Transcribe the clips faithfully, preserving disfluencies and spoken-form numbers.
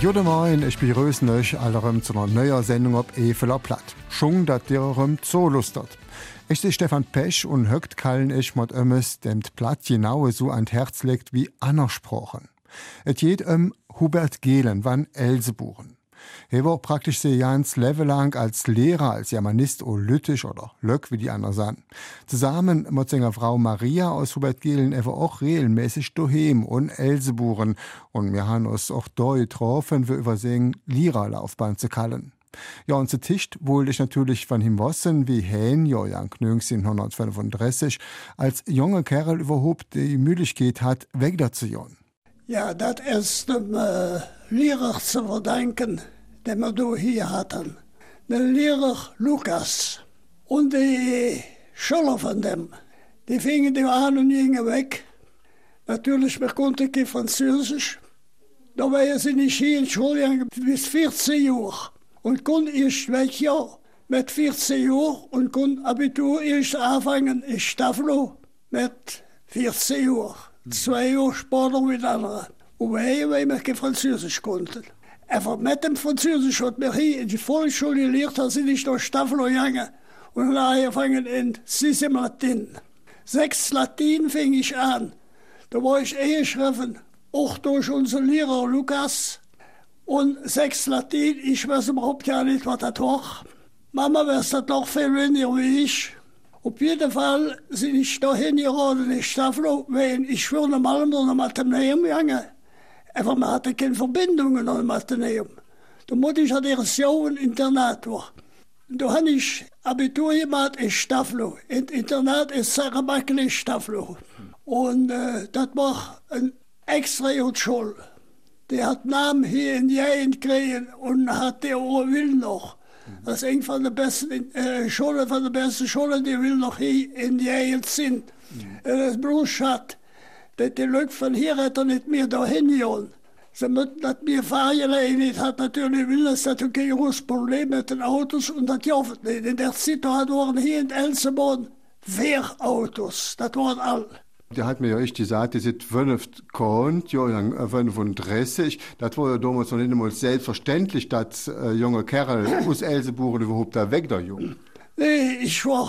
Guten Morgen, ich begrüße euch alle zu einer neuen Sendung auf Eveler Platt. Schön, dass ihr so lustert. Ich bin Stefan Pech und heute kallen ich mit etwas, dem die Platt genau so ans Herz legt wie angesprochen. Es geht um Hubert Gehlen van Elseburen. Er war praktisch sein ganzes Leben lang als Lehrer, als Germanist o Lüttich oder Löck, wie die anderen sagen. Zusammen mit seiner Frau Maria aus Hubert Gehlen er war auch regelmäßig daheim und Elseburen. Und wir haben uns auch da getroffen, für über seine Lehrerlaufbahn zu kallen. Ja, und zu Tisch wollte ich natürlich von ihm wissen, wie Hen, ja, neunzehnhundertfünfunddreißig, als junger Kerl überhaupt die Möglichkeit hat, wegzugehen. Ja, das ist dem äh, Lehrer zu verdanken, den wir hier hatten. Der Lehrer Lukas und die Schüler von dem, die fingen die an und gingen weg. Natürlich, wir konnten kein Französisch. Da waren sie nicht hier in Schule bis vierzehn Jahre. Und konnten erst weg, ja, mit vierzehn Jahren und konnten Abitur erst anfangen in Staffelo mit vierzehn Jahren. Zwei Jahre später mit anderen. Und wir, weil wir kein Französisch konnten. Aber mit dem Französisch hat mir hier in der Volksschule gelehrt, dass ich nicht nach Staffelo gegangen und dann angefangen in Sixième Latin. Sechs Latin fing ich an. Da war ich eingeschrieben, auch durch unseren Lehrer Lukas. Und sechs Latin, ich weiß überhaupt ja nicht, was das war. Mama weiß das noch viel weniger wie ich. Auf jeden Fall sind ich dahin geraten in Staffelo, weil ich für eine Mal nach dem Atheneum gegangen. Aber man hatte keine Verbindungen nach dem Atheneum. Da musste ich an das Jahr ein Internat war. Da habe ich Abitur gemacht in Staffelo. Das Internat ist Sarabakle in Staffelo. Und äh, das war eine extra gute Schule. Die hat Namen hier in Jahren gekriegt und hat der auch will noch. Das ist eine von der besten äh, Schulen, von der besten Schulen, die will noch hier in Jahren sind. Mhm. Das ist bloß schade, dass die Leute von hier hat er nicht mehr dahin gehen. Sie müssen das mir fahren, nicht hat natürlich will, dass das ein großes Problem mit den Autos und das jauft nicht. In der Zeit waren hier in Elsenborn vier Autos, das waren alle. Der hat mir ja echt gesagt, die sind fünf Grund, ja, fünfunddreißig. Das war ja damals noch nicht einmal selbstverständlich, dass äh, junge Kerl aus Elseburen überhaupt da weg da jung. Nee, ich war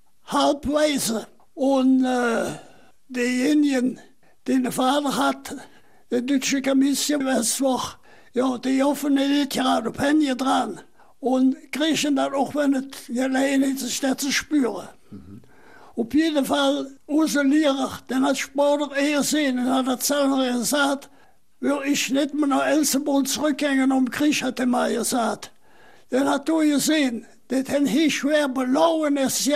halbweise. Und äh, diejenigen, die der Vater hat, der deutsche Kommission, das war, ja, die hoffen nicht gerade auf Hände dran. Und kriegen dann auch, wenn es allein ist, das zu spüren. Mhm. Auf jeden Fall, unser Lehrer, den hat später eher gesehen und hat das selber gesagt, will ich nicht mehr nach Elsenborn zurückgehen, um Krieg, hat er mal gesagt. Den hat er gesehen, das haben hier schwer belogen ist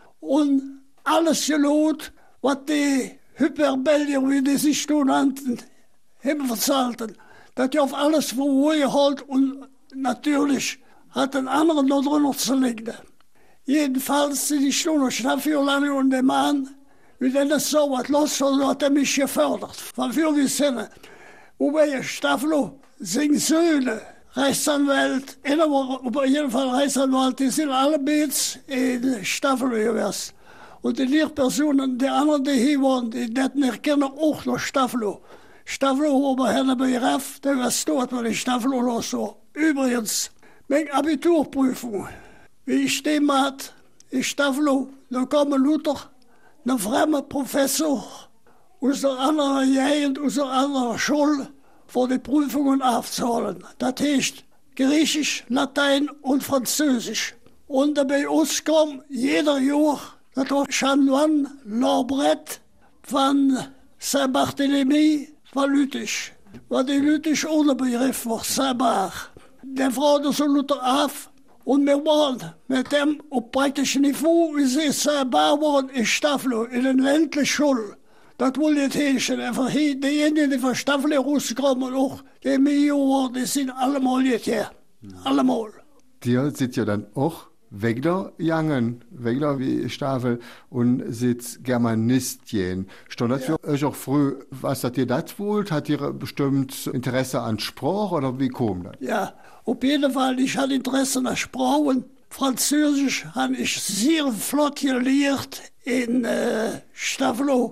und alles gelohnt, was die Hyperbellier, wie die sich so nannten, haben verzahlt. Das hat auf alles vorgeholt und natürlich hat den anderen noch drunter zu liegen. Jedenfalls sind die Stunden Staffelange und der Mann, wie denn das so was los war, hat er mich gefördert. Von vielen Sinne. Wobei ich Staffelo, seine Söhne, Rechtsanwalt, einer war auf jeden Fall Rechtsanwalt, die sind alle Beats in Staffelo gewesen. Und die Lehrpersonen, die anderen, die hier waren, die hatten erkennen auch noch Staffelo. Staffelo war Herr Begriff, der war dort, weil ich Staffelo los war. Übrigens, meine Abiturprüfung. Wie ich dem hat, in Staffelo, da kam Luther, ein fremder Professor aus einer anderen Gegend, aus einer anderen Schule, für die Prüfungen aufzuholen. Das heißt Griechisch, Latein und Französisch. Und dabei uns kam jeder Jahr, das war Chanoine Lambret von Saint-Barthélemy von Lüttich. Weil die Lüttich ohne Begriff war, Saint-Bar. Der fragte so Luther auf, und wir waren mit dem auf praktischen Niveau, wie sie Saint-Bar waren, in Staffelo, in den ländlichen Schulen. Das wollte ich heißen. Einfach hier, diejenigen, die von Staffelo rauskommen, auch die mir waren, die sind allemal jetzt hier. Allemal. Die sind ja dann auch Wegler gegangen, Wegler wie Staffel und sind Germanistchen. Stand das ja. Für euch auch früh, was hat ihr das wollt? Hat ihr bestimmt Interesse an Sprache oder wie kam das? Ja, auf jeden Fall, ich hatte Interesse an Sprachen. Französisch habe ich sehr flott gelernt in äh, Staffelo.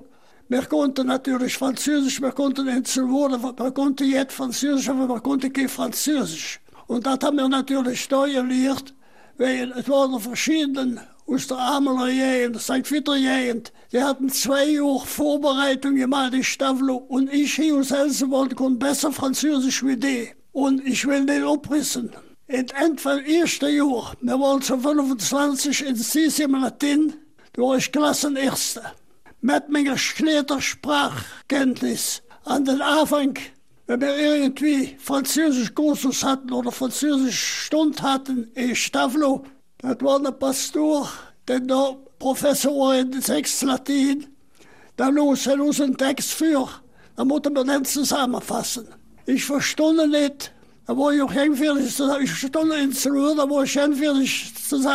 Wir konnten natürlich Französisch, wir konnten Einzelworte, wir konnten jetzt Französisch, aber wir konnten kein Französisch. Und das haben wir natürlich da gelernt, weil es waren verschiedene aus der Ameler Gegend, Sankt Viter Gegend. Die hatten zwei Jahre Vorbereitung gemacht, die Stavlo. Und ich hier aus Elsenborn konnte besser Französisch wie die. Und ich will nicht abrissen. In Ende vom ersten Jahr, wir waren zu fünfundzwanzig in Sissim Latin, da war ich Klassenerster. Mit meiner schlechter Sprachkenntnis an den Anfang, wenn wir irgendwie Französisch Kursus hatten oder Französisch Stund hatten in Stavlo, das war der Pastor, der der Professor war in sechs Latin, da los er uns einen Text für, da mussten wir den zusammenfassen. Ich verstand nicht, da war ich auch hängenfertig, ich verstand ins Ruhr, da war ich hängenfertig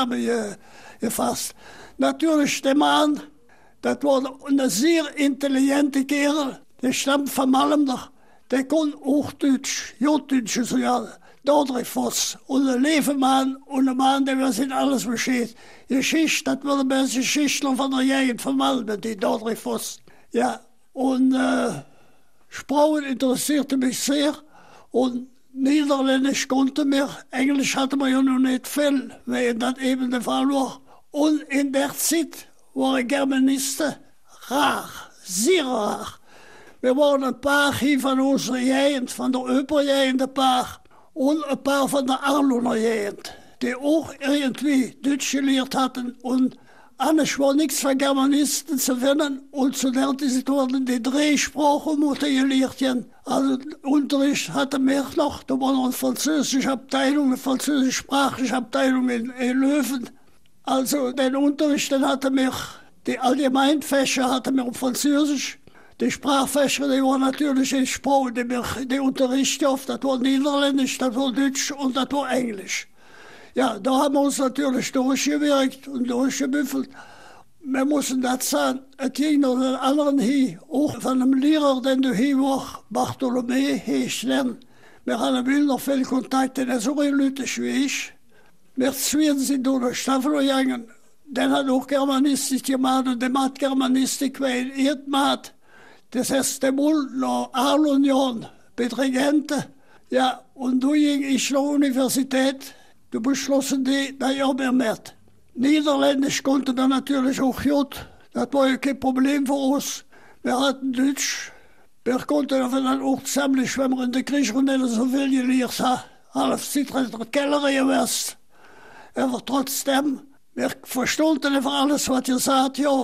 zusammengefasst. Natürlich der Mann, das war ein sehr intelligenter Kerl, der stammt von Malmner, der konnte auch Deutsch, Joddeutsch, so ja, Dordrefoss. Und ein Levemann und ein Mann, der was in alles besteht. Geschichte, das war der beste Geschichtler von der Gegend von Malmö, die Dordrefoss. Ja, und äh, Sprachen interessierte mich sehr und Niederländisch konnte mir, Englisch hatte man ja noch nicht viel, weil das eben der Fall war. Und in der Zeit waren Germanisten rar, sehr rar. Wir waren ein paar hier von unserer Gegend, von der Öpergegend ein paar und ein paar von der Arluner Gegend, die auch irgendwie Deutsch gelehrt hatten. Und alles war nichts von Germanisten zu finden. Und zu der Zeit wurden die drei Sprachen gelehrt. Also Unterricht hatte mir noch, da war noch eine französische Abteilung, eine französischsprachige Abteilung in, in Löwen. Also den Unterricht, den hatte mir, die Allgemeinfächer hatte mir auf Französisch. Die Sprachfächer, die waren natürlich in Sprachen, die mir die Unterricht auf. Das war Niederländisch, das war Deutsch und das war Englisch. Ja, da haben wir uns natürlich durchgewirkt und durchgebüffelt. Wir mussten das sagen, es ging noch einen anderen hier, auch von einem Lehrer, der hier war, Bartholomä, hieß der. Wir hatten noch viel Kontakt, der ist so relütig wie ich. Wir zwei sind durch die Staffel gegangen. Der hat auch Germanistik gemacht und der hat Germanistik, weil er hat. Das heißt, der Mund noch Arlunion, Betregente. Ja, und du ging ich zur Universität, du beschlossen die, da ja mehr mit. Niederländisch konnte dann natürlich auch gut. Das war ja kein Problem für uns. Wir hatten Deutsch. Wir konnten dann auch ziemlich, wenn wir in der Krieg nicht so viel gelehrt haben. Halb Zeit in der Keller gewesen. Aber trotzdem, wir verstanden einfach alles, was ihr sagt, ja.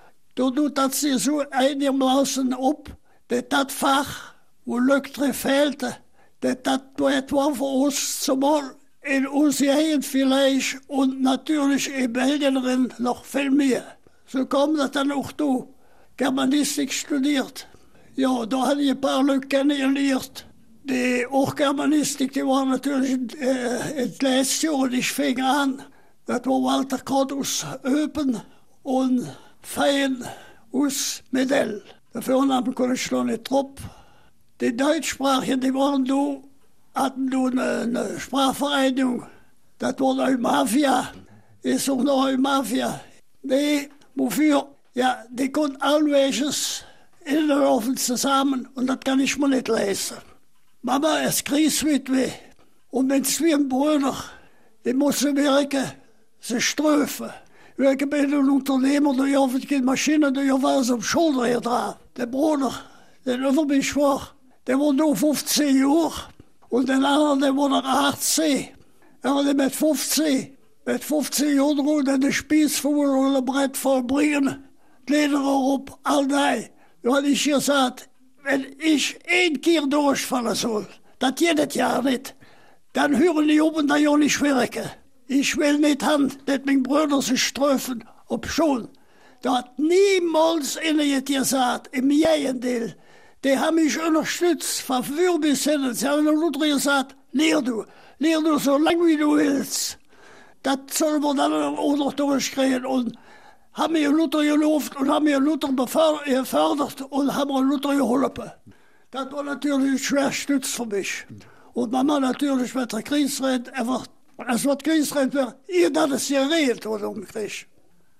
Da tut das sich so einigermaßen ab, dass das Fach, wo Leute fehlte, dass das war für uns zumal in uns Gegend vielleicht und natürlich in Belgien noch viel mehr. So kam das dann auch da, Germanistik studiert. Ja, da hatte ich ein paar Leute kennengelernt, die auch Germanistik, die waren natürlich äh, in den letzten Jahr und ich fing an. Das war Walter Kott aus Öpen und Fein aus Medell. Der Vornamen konnte ich noch nicht drauf. Die Deutschsprachigen, die waren da, hatten da eine, eine Sprachvereinigung. Das war eine Mafia. Ist auch noch eine Mafia. Nee, wofür? Ja, die konnten allwelches in der Ofen zusammen und das kann ich mir nicht leisten. Mama ist Kriegswitwe und mit zwei Brüdern, die mussten wirken, sie ströfen. Ich bin ein Unternehmer, der auf die Maschine, der war so am Schulter dran. Der Bruder, der über mich war, der war nur fünfzehn Jahre. Und der andere, der war noch achtzehn. Er war mit fünfzehn, mit fünfzehn Jahren dann den Spieß von einem Brett vollbringen. Die Leder auf, all das. Da hatte ich gesagt, wenn ich ein Kehr durchfallen soll, das jedes Jahr nicht, dann hören die oben da ja nicht wirken. Ich will nicht haben, dass meine Brüder sich ströfen, ob schon. Da hat niemals einer gesagt, im Gegenteil. Die haben mich unterstützt, von früh bis hin. Sie haben nur gesagt, lehr du, lehr du so lange wie du willst. Das soll man dann auch noch durchkriegen. Und haben mir Luther gelobt und haben mir Luther gefördert und haben mir Luther geholfen. Das war natürlich ein schwer Stütz für mich. Und Mama natürlich mit der Kriegsrede einfach. Als wat Kriegsrecht war, ihr dat es geregeld wordt omgekregen.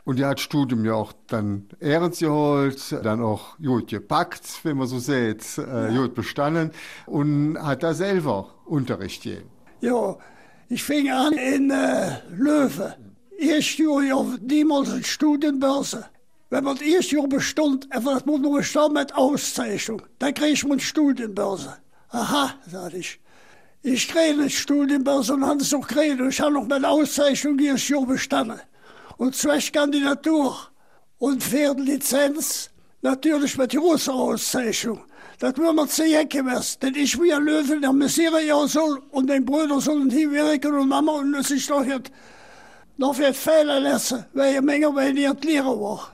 Und die hat das Studium ja auch dann ernst geholt, dann auch gut gepackt, wenn man so sieht, äh, gut bestanden und hat da selber Unterricht gegeben. Ja, ich fing an in äh, Löwen. Erst Jahr ja niemals eine Studienbörse. Wenn man das erste Jahr bestund, das muss man bestanden mit Auszeichnung, dann kriegt man eine Studienbörse. Aha, sagte ich. Ich kriege eine Studienbörse und habe es auch gekriegt. Ich habe noch mit Auszeichnung erst Jahr bestanden. Und Zweckkandidatur und Pferdelizenz natürlich mit großer Auszeichnung. Das will man sehen gewesen. Denn ich bin ein Löwe, der Messier ja soll und den Brüder sollen hier wirken und Mama und es ist doch jetzt noch wird Fehler lassen, weil je Menge bei dir Lehrer war.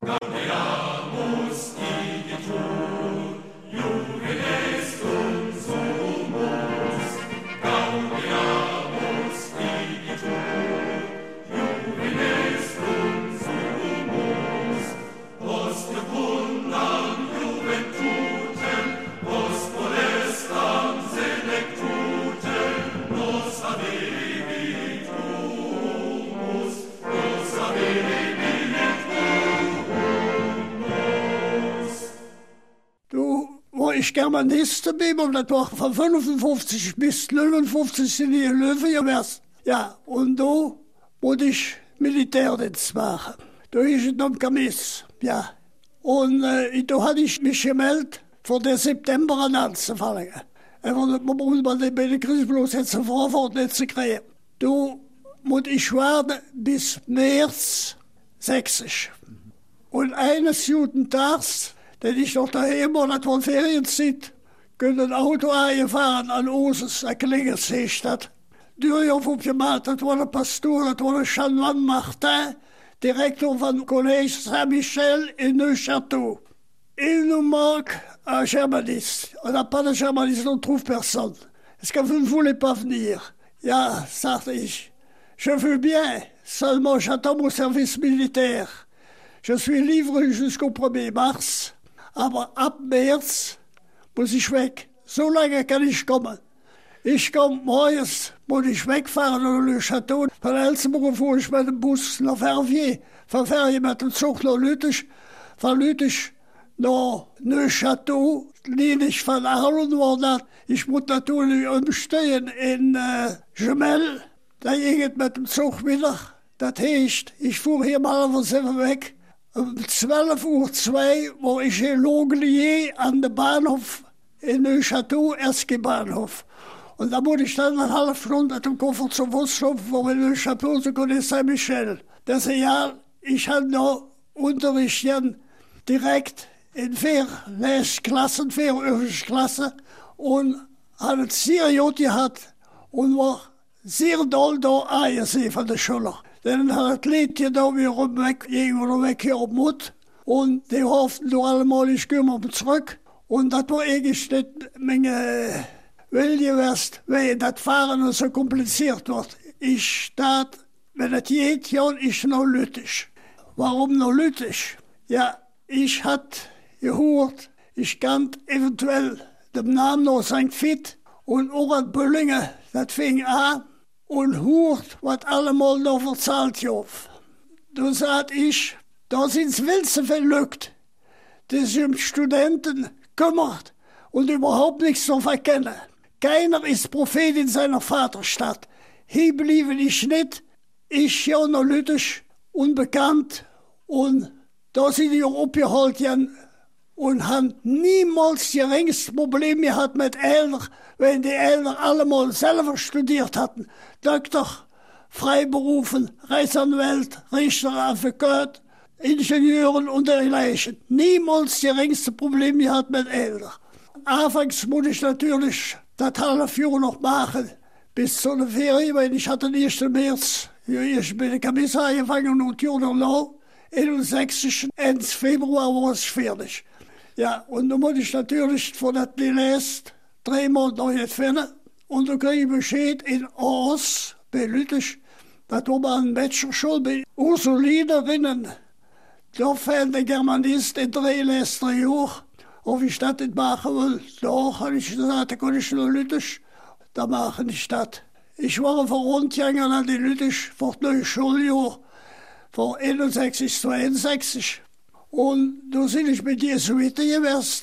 Ich Germanist bin und das war von fünfundfünfzig bis neunundfünfzig sind die Löwe gewesen. Ja, und da musste ich Militärdienst machen. Da ist es noch Kamis, ja. Und äh, da hatte ich mich gemeldet, für den September anzufangen. Einfach, um bei den Kriegsblos jetzt eine Vorfahrt nicht zu kriegen. Da musste ich warten bis März sechzig. Und eines guten Tages, denn ich noch daheim war, das war Ferienzeit, können ein Auto eingefahren an Oses, eine Klingelseestadt. Dürhoff aufgemacht, das war der Pastor, das war der Jean-Van Martin, Direktor von Collège Saint-Michel in Neuchâteau. Il nous manque un germaniste. On n'a pas de germaniste, on ne trouve personne. Est-ce que vous ne voulez pas venir? Ja, sagte ich, je veux bien, seulement j'attends mon service militaire. Je suis libre jusqu'au premier Mars. Aber ab März muss ich weg. So lange kann ich kommen. Ich komme morgens, muss ich wegfahren nach Le Château. Von Elsenburg fuhr ich mit dem Bus nach Verviers. Von Verviers mit dem Zug nach Lüttich. Von Lüttich nach Neuchâteau. Linig von Arlen war das. Ich muss natürlich umstehen in äh, Gemelle. Da ging es mit dem Zug wieder. Das heißt, ich fuhr hier mal von Seven weg. Um zwölf Uhr zwei war ich in Longlier an der Bahnhof in Neuchâteau, S G-Bahnhof. Und da musste ich dann eine halbe Stunde mit dem Koffer zum Busstopf, wo in Neuchâteau zu Collège Saint-Michel. Das Jahr, ich hatte noch Unterricht direkt in vier Klassen, vier Klassen und hatte sehr gut gehabt und war sehr doll da angesehen von den Schülern. Dann hat das Liedchen da wieder weg, irgendwo weg hier auf Mut. Und die hofften da allemal, ich gehe mal zurück. Und das war eigentlich nicht meine Will gewesen, weil das Fahren so kompliziert wird. Ich statt, wenn das geht, ja, ist noch Lüttich. Warum noch Lüttich? Ja, ich hatte gehört, ich kannte eventuell den Namen noch Sankt Vith und auch an Böllingen, das fing an. Und hört, was allemal noch verzahlt wird. Da sagt ich, da sind's Wilze verlückt, die sich um Studenten kümmert und überhaupt nichts zu verkennen. Keiner ist Prophet in seiner Vaterstadt. Hier bliebe ich nicht, ich ja noch Lüttich, unbekannt. Und da sind die auch abgeholt und haben niemals die geringste Problem gehabt mit Eltern, wenn die Eltern allemal selber studiert hatten. Doktor, Freiberufen, Rechtsanwalt, Richter, Advokat, Ingenieuren und dergleichen. Niemals die geringste Problem gehabt mit Eltern. Anfangs musste ich natürlich das halbe Jahr noch machen, bis zu der Ferien, weil ich hatte den ersten März, ich bin in Kamis angefangen und Jahr lang, einundsechzig, Ende Februar war es fertig. Ja, und dann musste ich natürlich von das Gelest drei Monate noch nicht finden. Und dann kriege ich Bescheid in Ors, bei Lüttich, das war mal ein Bachelorschule bei Ursulinerinnen. Da fand der Germanist in drei letzten Jahren, ob ich das nicht machen will. Da habe ich gesagt, da kann ich nur Lüttich, da mache ich das. Ich war verrundgegangen an die Lüttich für das neue Schuljahr. von einundsechzig, zweiundsechzig. Und da sind ich mit Jesuiten gewesen.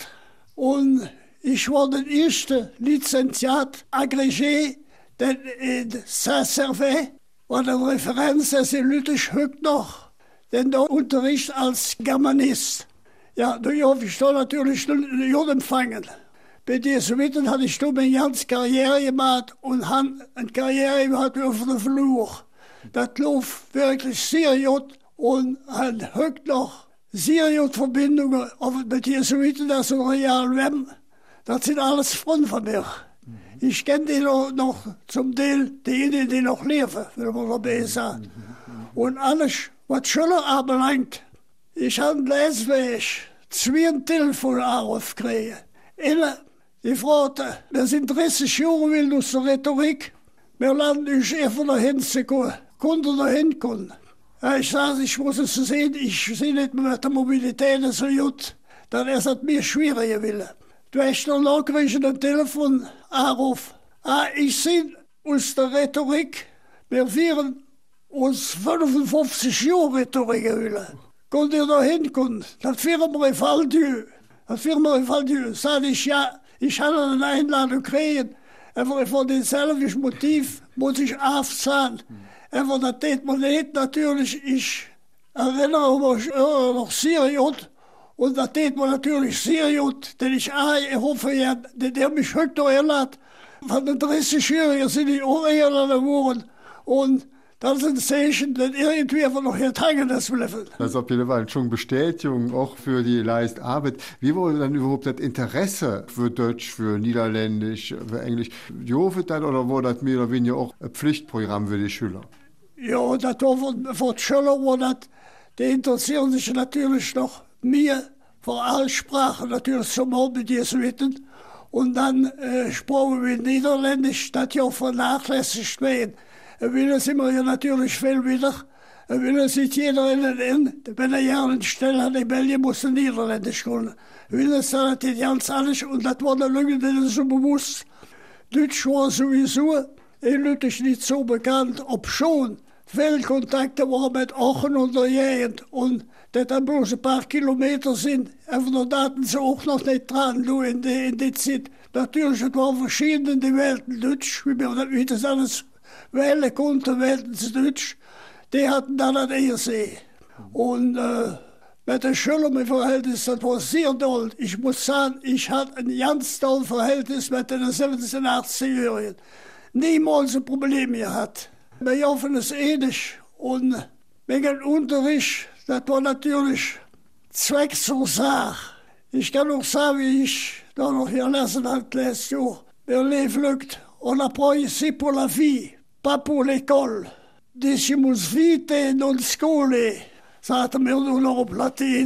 Und ich war der erste Lizenziat agrégé, der in Saint-Servais war der Referenz, der in Lüttich heute noch, denn der Unterricht als Germanist. Ja, da habe ich da natürlich Juden empfangen. Bei den Jesuiten hatte ich da meine ganze Karriere gemacht und habe eine Karriere gemacht auf der Flur. Das lief wirklich sehr gut und hat heute noch sehr gute Verbindungen mit den Jesuiten, das ist real werden. Das sind alles Freunde von mir. Ich kenne die noch, noch zum Teil, diejenigen, die noch leben, wenn man dabei sagt. Und alles, was Schüler anbelangt, ich habe lesweg zwei Telefonanrufe gekriegt. Einer, die fragte, wir sind dreißig Jahre will aus der Rhetorik, wir laden uns einfach dahin zu gehen. Konnte dahin kommen. Ja, ich sage, ich muss es sehen, ich sehe nicht mehr mit der Mobilität so gut. Dann ist es mir schwieriger gewesen. Du hast noch nachgekriegt einen Telefonanruf. Ah, ich sehe aus der Rhetorik, wir führen uns fünfundfünfzig Jahre Rhetorik gewesen. Konnte ihr da hinkommen? Das führen wir in Falldieu. Das führen wir in Falldieu. Sag ich, ja, ich habe eine Einladung gekriegt. Aber von demselben Motiv muss ich aufzahlen. Aber das tät man nicht, natürlich, ich erinnere mich noch sehr gut. Und das tät man natürlich sehr gut, denn ich, ah, ich hoffe ja, der mich heute noch erlaubt. Von den dreißig-Jährigen sind die auch eingeladen geworden. Und das ist ein Zeichen, dass irgendwie einfach noch hier hängen das bleiben. Das ist auf jeden Fall schon Bestätigung, auch für die leiste Arbeit. Wie wurde dann überhaupt das Interesse für Deutsch, für Niederländisch, für Englisch? Jofet das oder wurde das mehr oder weniger auch ein Pflichtprogramm für die Schüler? Ja, das war für die Schüler, war das, die interessieren sich natürlich noch mehr für alle Sprachen, natürlich zumal mit Jesuiten. Und dann äh, sprachen wir Niederländisch, das ja vernachlässigt werden. Willen sind wir ja natürlich viel wieder. Willen sieht jeder in den in. Wenn er ja eine Stelle hat in Belgien, muss er Niederländisch können. Willen sagt das ganz anders und das war der Lüge, die ist so bewusst. Deutsch war sowieso in Lüttich nicht so bekannt, ob schon viele Kontakte waren mit Aachen und der Gegend. Und das dann bloß ein paar Kilometer sind, aber da hatten sie auch noch nicht dran, in die, in die Zeit. Natürlich, es waren verschiedene die Welten Deutsch, wie wir wie das alles wählen konnten, wählten sie Deutsch. Die hatten dann das Ehrsee. Und äh, mit den Schülern mein Verhältnis, das war sehr toll. Ich muss sagen, ich hatte ein ganz tolles Verhältnis mit den siebzehn-, achtzehn-Jährigen. Niemals ein Problem gehabt. Wir hoffen es ähnlich. Und wegen Unterricht, das war natürlich Zweck zur Sache. Ich kann auch sagen, wie ich da noch hier lassen habe, letztes Jahr. Wir leben on apprend ici pour la vie, pas pour l'école. Decimus vitae non scolae, sagte mir nur noch auf Latein.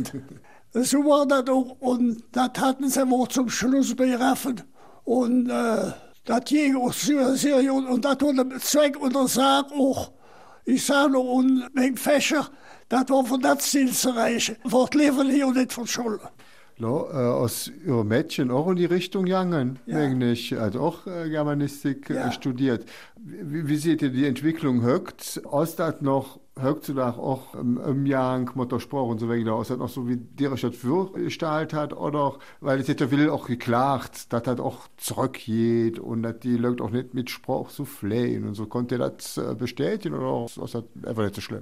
So war das auch. Und das hatten sie auch zum Schluss begriffen. Und äh, das ging auch sehr, sehr gut. Und das war der Zweck und der Sache auch. Ich sage noch, und wegen Fächer, das war von das Ziel zu erreichen. Für das Leben hier und nicht von Schule. No, äh, aus Ihrer Mädchen auch in die Richtung gegangen, ja. Eigentlich, also auch äh, Germanistik ja. äh, studiert. Wie, wie seht ihr die Entwicklung högt? Aus das noch, högt du auch im, im Jahr Muttersprache und so weiter, aus das noch so wie der Stadt vorgestellt hat, oder, weil es hätte will auch geklagt, dass das auch zurückgeht und dass die Leute auch nicht mit Sprache so flehen und so. Konnte ihr das äh, bestätigen oder ist das einfach nicht so schlimm?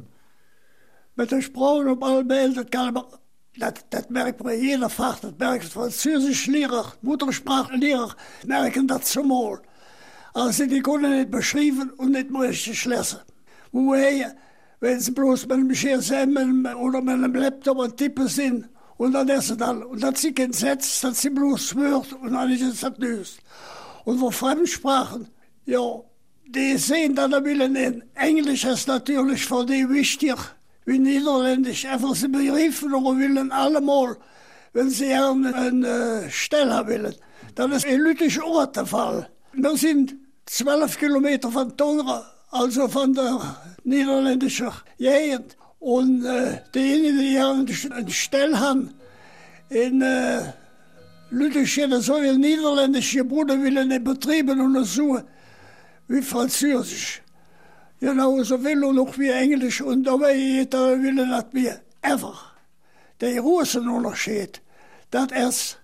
Mit der Sprache und allem, das kann man. Das, das merkt man in jeder Fach, das merkt Französischlehrer, Muttersprachenlehrer, merken das zumal. Also die können nicht beschreiben und nicht mehr richtig lesen. Woher, wenn sie bloß mit einem G S M oder mit einem Laptop und tippen sind, und dann ist es dann. Und dann sind Sätze, das sind bloß Wörter und dann ist es das Nüsse. Und für Fremdsprachen, ja, die sehen dann in Englisch ist natürlich für die wichtig. Wie Niederländisch, einfach sie begreifen oder willen allemal, wenn sie eine, eine Stelle willen. Das ist in Lüttich auch der Fall. Wir sind zwölf Kilometer von Tongeren, also von der niederländischen Gegend. Und äh, diejenigen, die hier eine Stelle haben, in äh, Lüttich haben so viele niederländische Brüder willen in Betrieben untersuchen wie Französisch. Genau, so will er noch wie Englisch. Und dabei jeder will das wir einfach. Der große Unterschied, dass es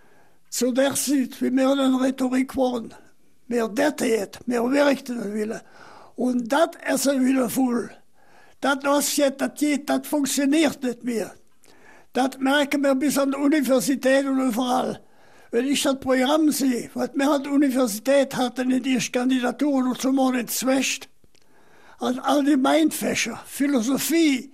zu der Zeit, wie wir in Rhetorik waren, mehr das mehr wirkten willen. Und das ist er wieder voll. Das jetzt, das geht, das funktioniert nicht mehr. Das merken wir bis an der Universität und überall. Wenn ich das Programm sehe, was wir an der Universität hatten in die Kandidatur und zum Morgen Zwecht, an Allgemeinfächer, Philosophie,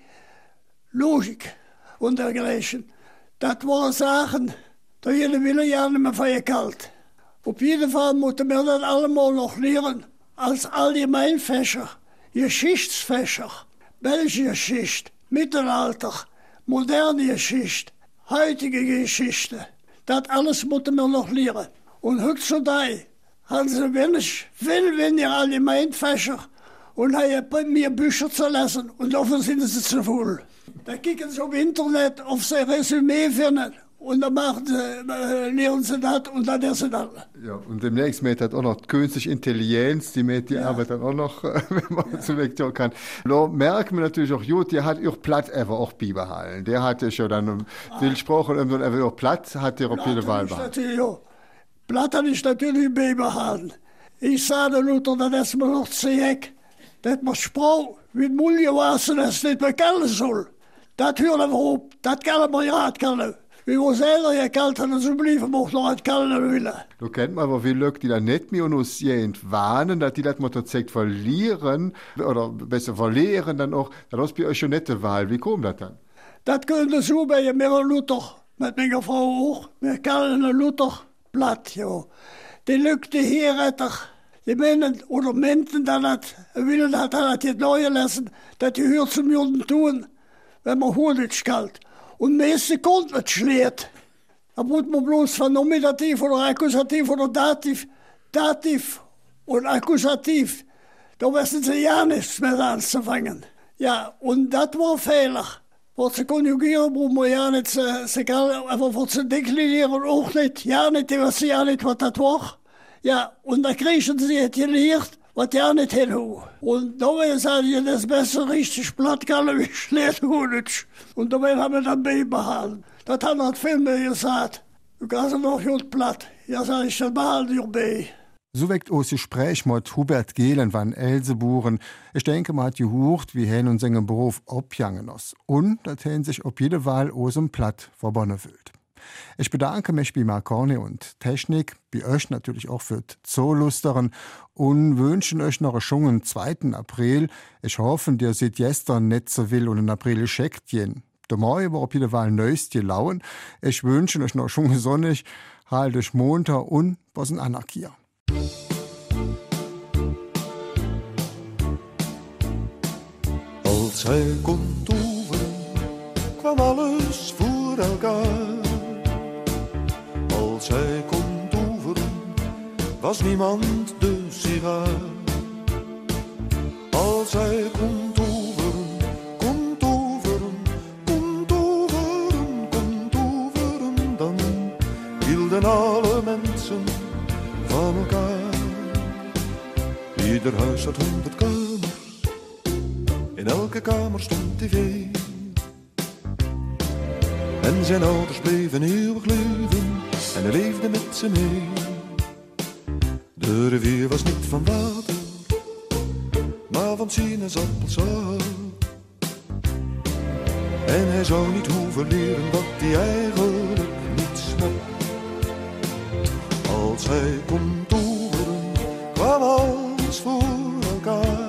Logik und dergleichen, das waren Sachen, da jeder will ja nicht mehr von ihr kalt. Auf jeden Fall mussten wir das allemal noch lernen, als Allgemeinfächer, Geschichtsfächer, belgische Geschichte, Mittelalter, moderne Geschichte, heutige Geschichte. Das alles mussten wir noch lernen. Und heutzutage haben sie wenig, viel weniger Allgemeinfächer und haben mir Bücher zu lesen und dafür sind sie zu voll. Da kicken sie auf Internet auf sein Resümee finden und dann machen sie, äh, lernen sie das und dann ist es das. Ja, und demnächst mit hat auch noch die künstliche Intelligenz, die mit die ja. Arbeit dann auch noch, wenn man ja. so wegtun kann. Da merken wir natürlich auch gut, der hat auch Platt einfach auch beibehalten. Der hat ja schon dann ah. viel gesprochen und dann auch Platt hat der auf jeden Fall behalten. Ja. Platt hat ich natürlich beibehalten. Ich sage Luther, das ist mir noch zu eck. Das man Sprau mit Mulje wassen, das nicht mehr kennen soll. Das hören wir auf. Das kann man ja nicht kennen. Wie wir selber ja kalt haben, so bleiben wir auch noch nicht kennen wollen. Du kennt man aber, wie Leute, die da nicht mehr uns warnen, dass die das mal tatsächlich verlieren, oder besser verlieren, dann auch, das ist bei euch schon nicht die Wahl. Wie kommt das dann? Das könnte so bei mir Luther, mit meiner Frau auch. Wir kennen Luther platt, ja. Die Leute, die hier retten, die meinen, oder meinten dann, dass, willen das, das jetzt neu lassen, dass die hier zum Juden tun, wenn man Honig kalt. Und meeste kommt nicht schlecht. Da muss man bloß von Nominativ oder Akkusativ oder Dativ, Dativ und Akkusativ, da wissen sie ja nichts mehr anzufangen. Ja, und das war ein Fehler. Was zu konjugieren, braucht man ja nicht, sie kann einfach was zu deklinieren, auch nicht. Ja, nicht, die wissen ja nicht, was das war. Ja, und da kriegen sie jetzt gelernt, was ja nicht hin. Und dabei sagen sie, das besser richtig platt kann wie schlecht Honig. Und dabei haben wir dann beibehalten. Das hat noch viel mehr gesagt. Du kannst noch gut platt. Ja, sag ich, das behalte ich bei. So weckt auch das Gespräch mit Hubert Gehlen van Elseburen. Ich denke, man hat gehört, wie hen und seinen Beruf abgegangen ist. Und, dass hen sich ob jede Wahl aus dem Platt verbunden fühlt. Ich bedanke mich bei Marconi und Technik, bei euch natürlich auch für die Zoolusteren und wünsche euch noch einen schönen zweiten April. Ich hoffe, ihr seht gestern nicht so will und in April schickt jen. Der Morgen war auf jeden Fall neues Lauen. Ich wünsche euch noch schön sonnig, halt euch munter und was ein Anarchie. Als hij kon toveren, kwam alles voor elkaar. Als hij kon toveren, was niemand de sigaar. Als hij kon toveren, kon toveren, kon toveren, kon toveren, dan hielden alle mensen van elkaar. Ieder huis had honderd kamers, in elke kamer stond tv. En zijn ouders bleven eeuwig leven en hij leefde met ze mee. De rivier was niet van water, maar van sinaasappelsap. En hij zou niet hoeven leren wat hij eigenlijk niet snapt. Als hij kon toveren, kwam alles voor elkaar.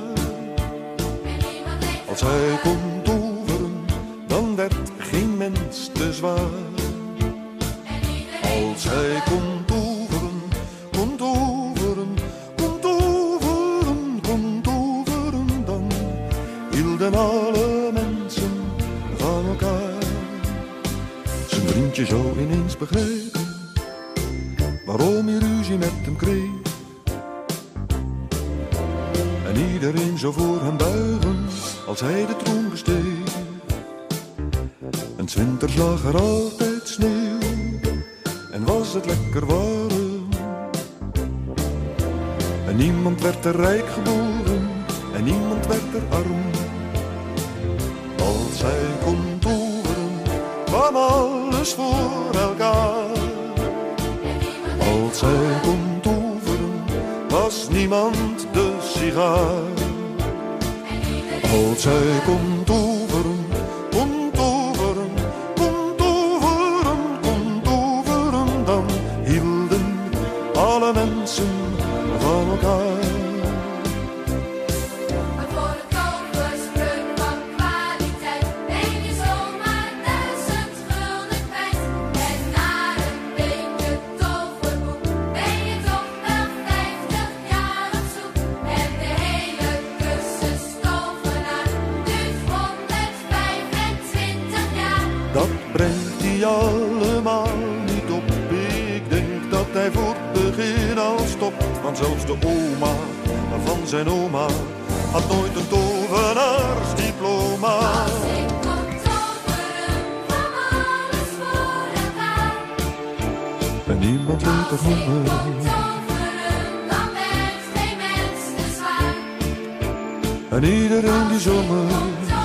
Als hij kon toveren, dan werd geen mens te zwaar. Als hij kon toveren, kon toveren, kon toveren, kon toveren, dan hielden alle mensen van elkaar. Zijn vriendje zou ineens begrijpen waarom hij ruzie met hem kreeg. En iedereen zou voor hem buigen als hij de troon besteeg. En 's winters lag er altijd sneeuw en was het lekker warm. En niemand werd er rijk geboren en niemand werd er arm. Als zij kon toveren, kwam alles voor elkaar. Als zij kon toveren, was niemand de sigaar. Als zij kon toveren, kon toveren, kon toveren, kon toveren, dan hielden alle mensen van elkaar. Dat brengt hij allemaal niet op. Ik denk dat hij voor het begin al stopt. Want zelfs de oma van zijn oma had nooit een tovenaarsdiploma. Als ik kon toveren, kwam alles voor elkaar. En niemand leed er Als ik kon honger. toveren, dan werd geen mens te zwaar. En iedereen die zomer Kon